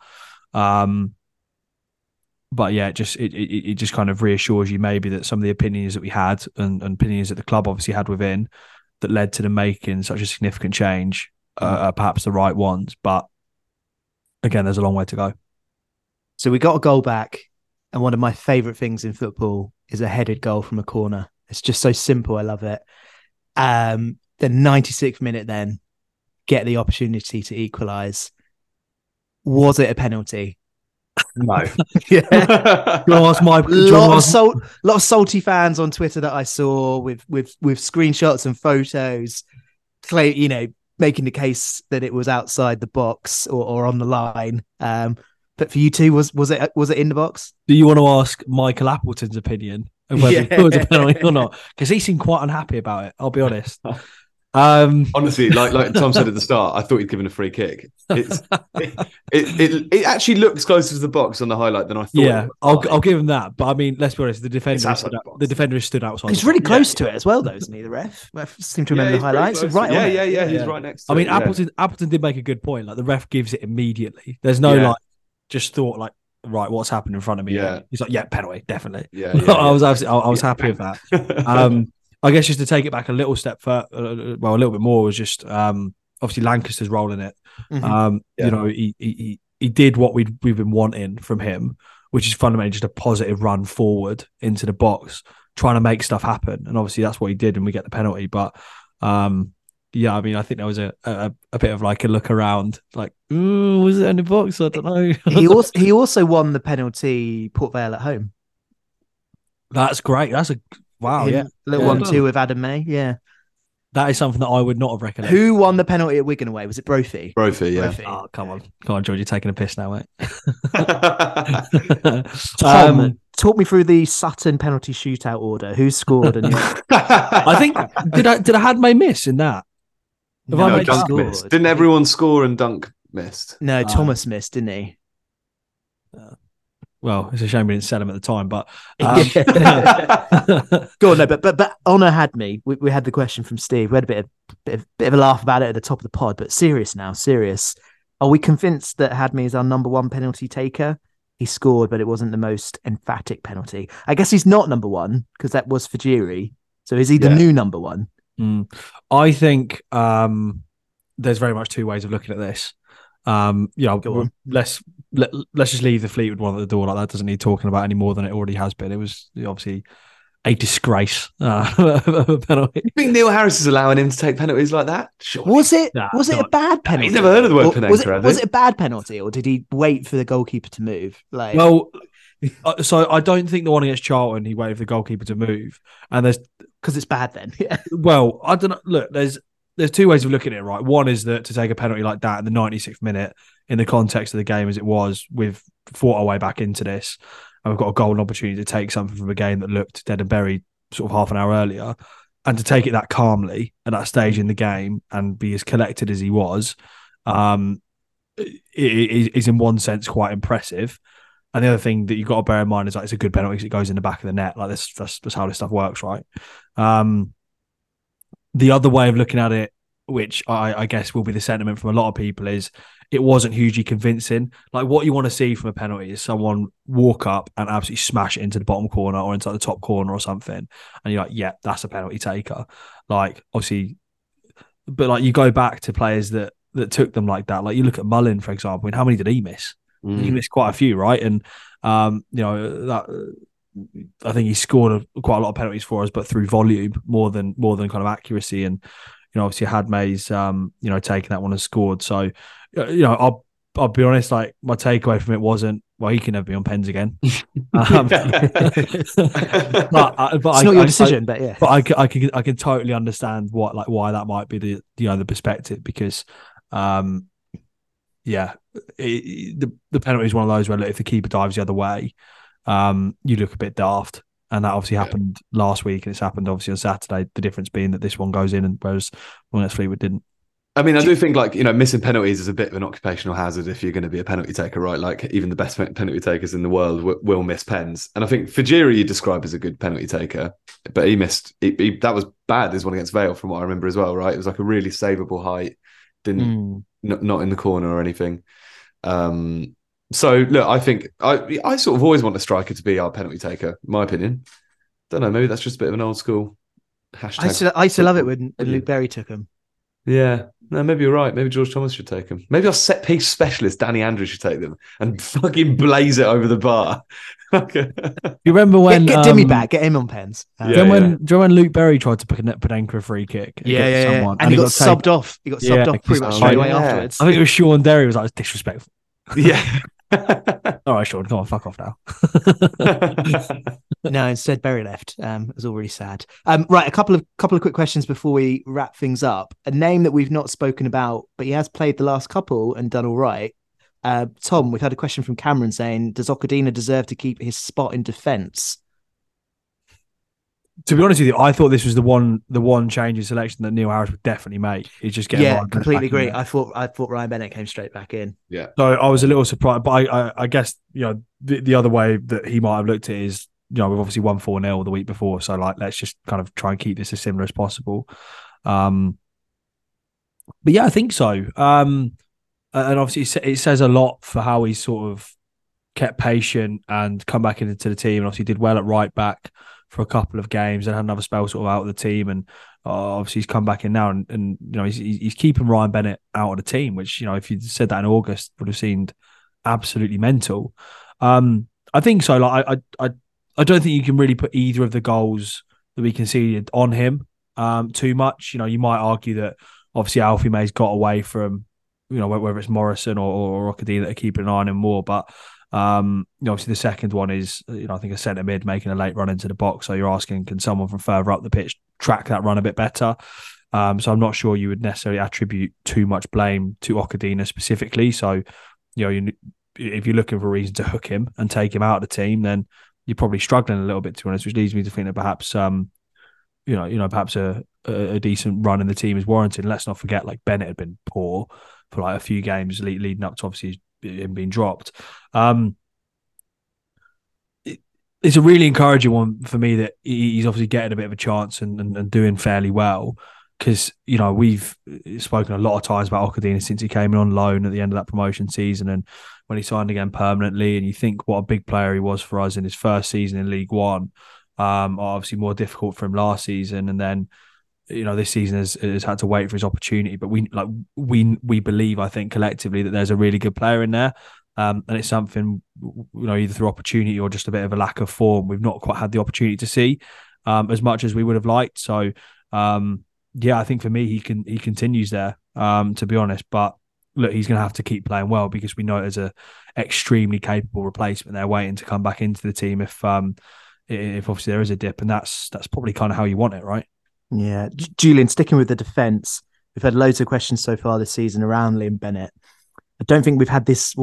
But yeah, it just kind of reassures you maybe that some of the opinions that we had and opinions that the club obviously had within that led to them making such a significant change are perhaps the right ones. But again, there's a long way to go. So we got a goal back, and one of my favourite things in football is a headed goal from a corner. It's just so simple. I love it. The 96th minute, then get the opportunity to equalise. Was it a penalty? No. Yeah. Lot of salty fans on Twitter that I saw with screenshots and photos, making the case that it was outside the box or on the line. But for you two, was it in the box? Do you want to ask Michael Appleton's opinion of whether it was a penalty or not? Because he seemed quite unhappy about it. I'll be honest. Honestly, like Tom said at the start, I thought he'd given a free kick. It actually looks closer to the box on the highlight than I thought. Yeah, I'll give him that. But I mean, let's be honest, the defender stood outside. He's really close to it as well, though, isn't he? The ref seem to remember the highlights. Right, he's right next to it. I mean, Appleton did make a good point. Like the ref gives it immediately. There's no like just thought like, right, what's happened in front of me? Yeah, he's like, yeah, penalty, definitely. Yeah, I was happy with that. I guess just to take it back a little step further, a little bit more, was just obviously Lancaster's role in it. Mm-hmm. You know, he did what we've been wanting from him, which is fundamentally just a positive run forward into the box, trying to make stuff happen. And obviously that's what he did, and we get the penalty. But yeah, I mean, I think there was a bit of like a look around, like, was it in the box? I don't know. he also won the penalty Port Vale at home. That's great. That's a wow. Yeah, little 1-2 with Adam May. Yeah, that is something that I would not have recollected. Who won the penalty at Wigan away? Was it Brophy? Brophy, yeah. Brophy. Oh, come on, George, you're taking a piss now, mate. Tom, talk me through the Sutton penalty shootout order. Who scored? And I think did I had May miss in that? No, Dunk missed. Didn't everyone score and Dunk missed? No, Thomas missed, didn't he? Well, it's a shame we didn't sell him at the time, but go on. No, but Honor had me. We had the question from Steve. We had a bit of a laugh about it at the top of the pod. But serious. Are we convinced that Hadme is our number one penalty taker? He scored, but it wasn't the most emphatic penalty. I guess he's not number one because that was Fajiri. So is he the new number one? I think there's very much two ways of looking at this. Let's just leave the Fleetwood one at the door. Like that doesn't need talking about any more than it already has been. It was obviously a disgrace penalty. You think Neil Harris is allowing him to take penalties like that? Surely. Was it a bad penalty? He's never heard of the word Panenka, was it a bad penalty, or did he wait for the goalkeeper to move? Like, well, so I don't think the one against Charlton he waited for the goalkeeper to move, and there's because it's bad then. Yeah. Well, I don't know. Look, there's two ways of looking at it, right? One is that to take a penalty like that in the 96th minute, in the context of the game as it was, we've fought our way back into this, and we've got a golden opportunity to take something from a game that looked dead and buried sort of half an hour earlier, and to take it that calmly at that stage in the game and be as collected as he was, is in one sense quite impressive. And the other thing that you've got to bear in mind is like it's a good penalty because it goes in the back of the net. Like that's how this stuff works, right? The other way of looking at it, which I guess will be the sentiment from a lot of people, is it wasn't hugely convincing. Like what you want to see from a penalty is someone walk up and absolutely smash it into the bottom corner or into the top corner or something. And you're like, yeah, that's a penalty taker. Like obviously, but like you go back to players that took them like that. Like you look at Mullin, for example, and how many did he miss? He missed quite a few, right? And that I think he scored quite a lot of penalties for us, but through volume more than kind of accuracy. And obviously Hadmay's taken that one and scored. So I'll be honest, like my takeaway from it wasn't, well, he can never be on pens again. But it's not your decision, but yeah. But I can totally understand why that might be the perspective, because the penalty is one of those where if the keeper dives the other way, you look a bit daft. And that obviously happened last week, and it's happened obviously on Saturday. The difference being that this one goes in, and whereas one against Fleetwood didn't. I mean, I do think missing penalties is a bit of an occupational hazard if you're going to be a penalty taker, right? Like even the best penalty takers in the world will miss pens. And I think Fajiri you describe as a good penalty taker, but he missed. That was bad. This one against Vale, from what I remember as well, right? It was like a really savable height, not in the corner or anything. So look, I think I sort of always want a striker to be our penalty taker. In my opinion, don't know. Maybe that's just a bit of an old school hashtag. I used to love it when Luke Berry took him. Yeah, no, maybe you're right. Maybe George Thomas should take him. Maybe our set piece specialist Danny Andrews should take them and fucking blaze it over the bar. You remember when get Dimmy back, get him on pens. Do you remember when Luke Berry tried to pick Panenka a free kick? Someone, and he got subbed off. He got subbed off pretty much straight away afterwards. I think it was Sean Derry was like, disrespectful. Yeah. All right, Sean, come on, fuck off now. No, instead Berry left. It was all really sad. Right, a couple of quick questions before we wrap things up. A name that we've not spoken about, but he has played the last couple and done all right. Tom, we've had a question from Cameron saying, does Okadina deserve to keep his spot in defence? To be honest with you, I thought this was the one change in selection that Neil Harris would definitely make. He's just getting Ryan Bennett completely back in agree. there. I thought Ryan Bennett came straight back in. Yeah. So I was a little surprised, but I guess the other way that he might have looked at it is we've obviously won 4-0 the week before, so like let's just kind of try and keep this as similar as possible. But yeah, I think so. And obviously it says a lot for how he sort of kept patient and come back into the team, and obviously did well at right back for a couple of games and had another spell sort of out of the team, and obviously he's come back in now, and he's keeping Ryan Bennett out of the team, which if you'd said that in August would have seemed absolutely mental. I think so. Like I don't think you can really put either of the goals that we conceded on him too much. You might argue that obviously Alfie May's got away from whether it's Morrison or Okadina that are keeping an eye on him more, but obviously the second one is I think a centre mid making a late run into the box, so you're asking, can someone from further up the pitch track that run a bit better? So I'm not sure you would necessarily attribute too much blame to Okadina specifically. So if you're looking for a reason to hook him and take him out of the team, then you're probably struggling a little bit, to be honest, which leads me to think that perhaps perhaps a decent run in the team is warranted. And let's not forget, like, Bennett had been poor for like a few games leading up to obviously him being dropped. It's a really encouraging one for me that he's obviously getting a bit of a chance and doing fairly well, because we've spoken a lot of times about Okadina since he came in on loan at the end of that promotion season, and when he signed again permanently, and you think what a big player he was for us in his first season in League One. Obviously more difficult for him last season, and then this season has had to wait for his opportunity. But we believe, I think, collectively, that there's a really good player in there, and it's something either through opportunity or just a bit of a lack of form we've not quite had the opportunity to see as much as we would have liked. So I think for me he continues there, to be honest. But look, he's going to have to keep playing well, because we know there's a extremely capable replacement there waiting to come back into the team if obviously there is a dip, and that's probably kind of how you want it, right? Yeah. Julian, sticking with the defence, we've had loads of questions so far this season around Liam Bennett. I don't think we've had this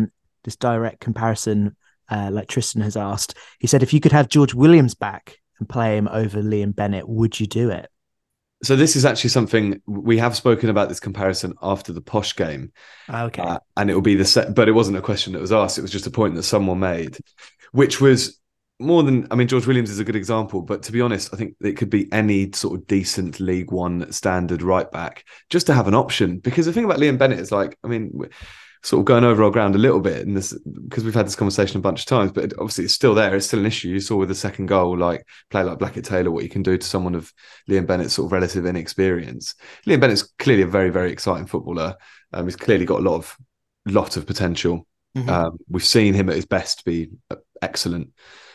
direct comparison like Tristan has asked. He said, if you could have George Williams back and play him over Liam Bennett, would you do it? So this is actually something we have spoken about, this comparison after the Posh game. Okay. And it will be but it wasn't a question that was asked. It was just a point that someone made, which was more than, George Williams is a good example, but to be honest, I think it could be any sort of decent League One standard right back, just to have an option. Because the thing about Liam Bennett is, like, we're sort of going over our ground a little bit in this, because we've had this conversation a bunch of times, but obviously it's still there. It's still an issue. You saw with the second goal, like, play like Blackett Taylor, what you can do to someone of Liam Bennett's sort of relative inexperience. Liam Bennett's clearly a very, very exciting footballer. He's clearly got a lot of potential. Mm-hmm. We've seen him at his best be excellent.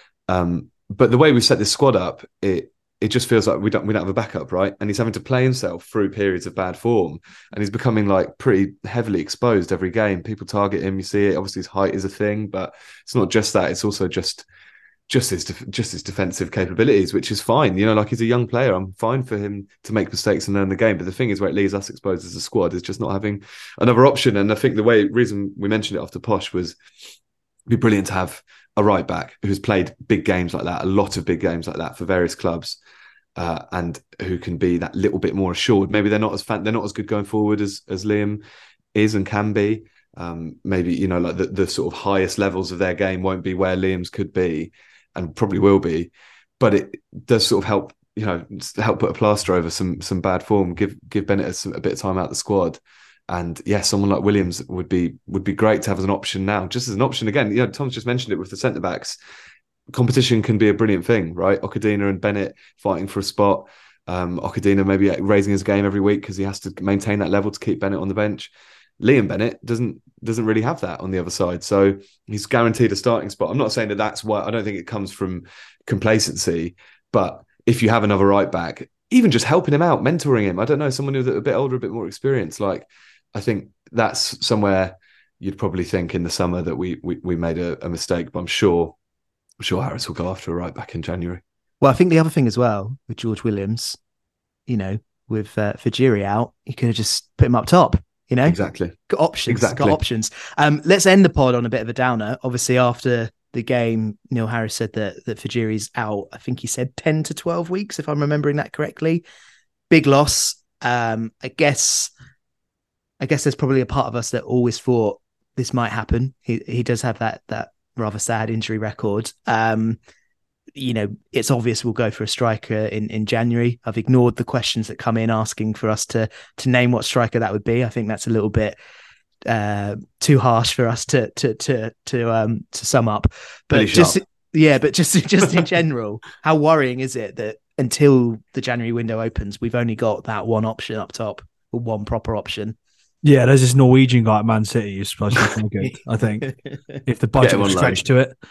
But the way we've set this squad up, it just feels like we don't have a backup, right? And he's having to play himself through periods of bad form, and he's becoming like pretty heavily exposed every game. People target him, you see it. Obviously, his height is a thing, but it's not just that. It's also just his defensive capabilities, which is fine. Like, he's a young player. I'm fine for him to make mistakes and learn the game. But the thing is, where it leaves us exposed as a squad is just not having another option. And I think the reason we mentioned it after Posh was, it'd be brilliant to have a right back who's played big games like that, a lot of big games like that for various clubs, and who can be that little bit more assured. Maybe they're not as good going forward as Liam is and can be. Maybe like the sort of highest levels of their game won't be where Liam's could be, and probably will be, but it does sort of help put a plaster over some bad form. Give Bennett a bit of time out the squad. And someone like Williams would be great to have as an option now, just as an option. Again, Tom's just mentioned it with the centre backs. Competition can be a brilliant thing, right? Okadina and Bennett fighting for a spot. Okadina maybe raising his game every week because he has to maintain that level to keep Bennett on the bench. Liam Bennett doesn't really have that on the other side, so he's guaranteed a starting spot. I'm not saying that that's why. I don't think it comes from complacency, but if you have another right back, even just helping him out, mentoring him, I don't know, someone who's a bit older, a bit more experienced, like, I think that's somewhere you'd probably think in the summer that we made a mistake, but I'm sure Harris will go after a right back in January. Well, I think the other thing as well with George Williams, with Fajiri out, you could have just put him up top. You know, Exactly. got options. Exactly. Got options. Let's end the pod on a bit of a downer. Obviously, after the game, Neil Harris said that Fajiri's out. I think he said 10 to 12 weeks, if I'm remembering that correctly. Big loss. I guess there's probably a part of us that always thought this might happen. He does have that rather sad injury record. It's obvious we'll go for a striker in January. I've ignored the questions that come in asking for us to name what striker that would be. I think that's a little bit too harsh for us to sum up. But Really just sharp. but just in general, how worrying is it that until the January window opens, we've only got that one option up top, or one proper option? Yeah, there's this Norwegian guy at Man City who's supposed to be quite good, I think, if the budget was stretched to it.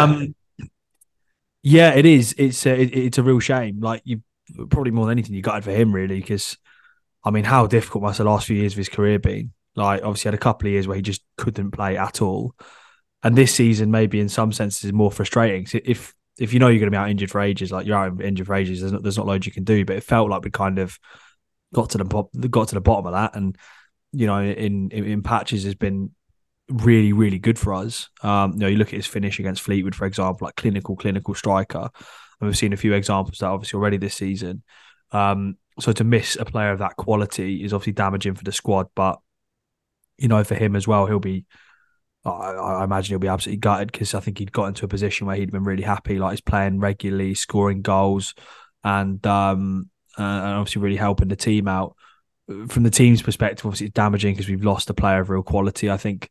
Yeah, it is. It's a real shame. Like, you probably more than anything, you gutted for him, really, because, I mean, how difficult must the last few years of his career been? Like, obviously, had a couple of years where he just couldn't play at all, and this season maybe in some senses is more frustrating. So if you know you're going to be out injured for ages, like you're out injured for ages, there's not loads you can do. But it felt like we kind of got to the bottom of that, and in patches has been really, really good for us. You look at his finish against Fleetwood, for example, like clinical striker. And we've seen a few examples of that obviously already this season. So to miss a player of that quality is obviously damaging for the squad. But, for him as well, I imagine he'll be absolutely gutted, because I think he'd got into a position where he'd been really happy. Like, he's playing regularly, scoring goals, and obviously really helping the team out. From the team's perspective, obviously it's damaging because we've lost a player of real quality. I think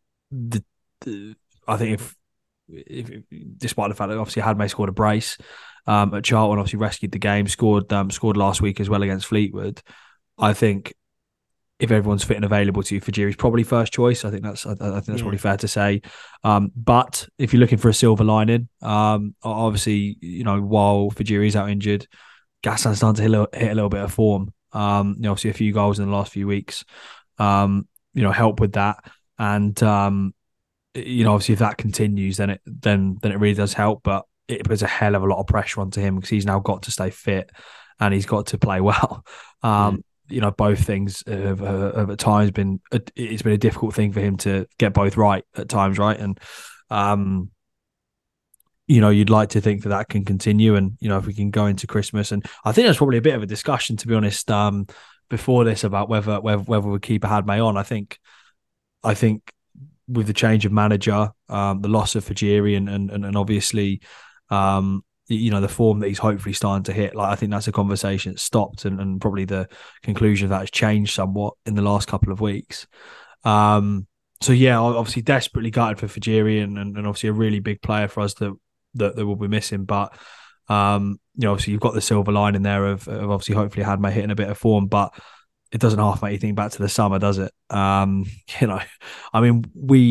if despite the fact that obviously Hadmay scored a brace at Charlton, obviously rescued the game, scored last week as well against Fleetwood. I think if everyone's fit and available to you, Fajiri's probably first choice. I think that's probably fair to say. But if you're looking for a silver lining, obviously while Fajiri's out injured, Gassan's starting to hit a little bit of form. Obviously a few goals in the last few weeks, help with that. And, obviously if that continues, then it really does help, but it puts a hell of a lot of pressure onto him, because he's now got to stay fit and he's got to play well. Both things have at times it's been a difficult thing for him to get both right at times. Right. And, you'd like to think that can continue, and if we can go into Christmas, and I think there's probably a bit of a discussion, to be honest, before this about whether we keep a Hadmay on. I think with the change of manager, the loss of Fajiri, and obviously, the form that he's hopefully starting to hit, like, I think that's a conversation that stopped, and probably the conclusion of that has changed somewhat in the last couple of weeks. So yeah, obviously desperately gutted for Fajiri, and obviously a really big player for us that we'll be missing. But obviously you've got the silver lining there of obviously hopefully Hadmay hitting a bit of form, but it doesn't half make you think back to the summer, does it? I mean,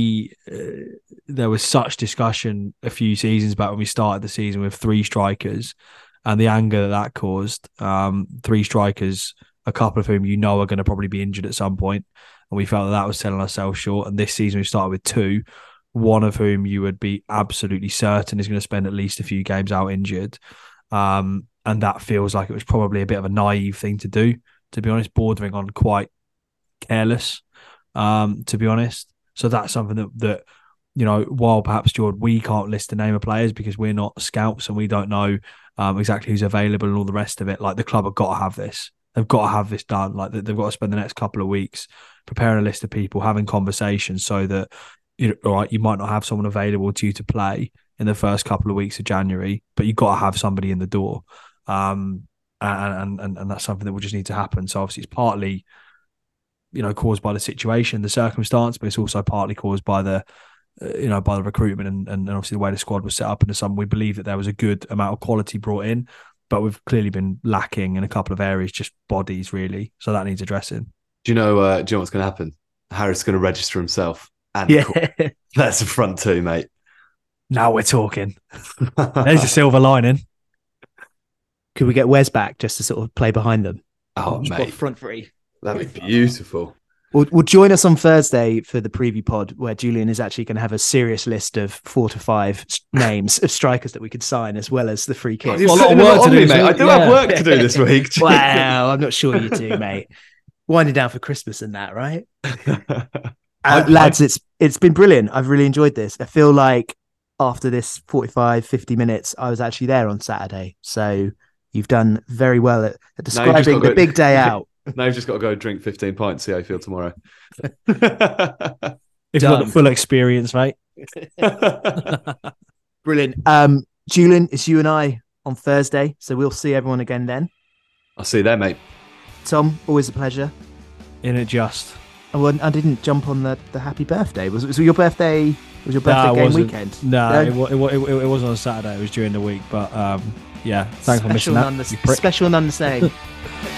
there was such discussion a few seasons back when we started the season with three strikers, and the anger that caused. Three strikers, a couple of whom are going to probably be injured at some point, and we felt that was selling ourselves short. And this season we started with two, one of whom you would be absolutely certain is going to spend at least a few games out injured. And that feels like it was probably a bit of a naive thing to do, to be honest, bordering on quite careless, to be honest. So that's something that while perhaps, Jordan, we can't list the name of players because we're not scouts and we don't know exactly who's available and all the rest of it. Like, the club have got to have this. They've got to have this done. Like, they've got to spend the next couple of weeks preparing a list of people, having conversations, so that all right, you might not have someone available to you to play in the first couple of weeks of January, but you've got to have somebody in the door. And that's something that will just need to happen. So obviously it's partly, caused by the situation, the circumstance, but it's also partly caused by the recruitment and obviously the way the squad was set up in the summer. We believe that there was a good amount of quality brought in, but we've clearly been lacking in a couple of areas, just bodies really. So that needs addressing. Do you know what's going to happen? Harris is going to register himself. And that's a front two, mate. Now we're talking. There's a silver lining. Could we get Wes back just to sort of play behind them? Oh, mate. Front three. That'd be beautiful. We'll join us on Thursday for the preview pod, where Julian is actually going to have a serious list of 4 to 5 names of strikers that we could sign, as well as the free kick. A lot of work to do, mate. I do have work to do this week. Wow, I'm not sure you do, mate. winding down for Christmas and that, right? I- Lads, it's been brilliant. I've really enjoyed this. I feel like after this 45, 50 minutes, I was actually there on Saturday. So you've done very well at describing the big day out. Now you've just got to go drink 15 pints, see how you feel tomorrow. If you've got the full experience, mate. Brilliant. Julian, it's you and I on Thursday. So we'll see everyone again then. I'll see you there, mate. Tom, always a pleasure. In it just. Oh, well, I didn't jump on the happy birthday. Was your birthday? Was your birthday it game wasn't. weekend? No, it wasn't on Saturday. It was during the week. But yeah, thanks for missing that. Special and understanding.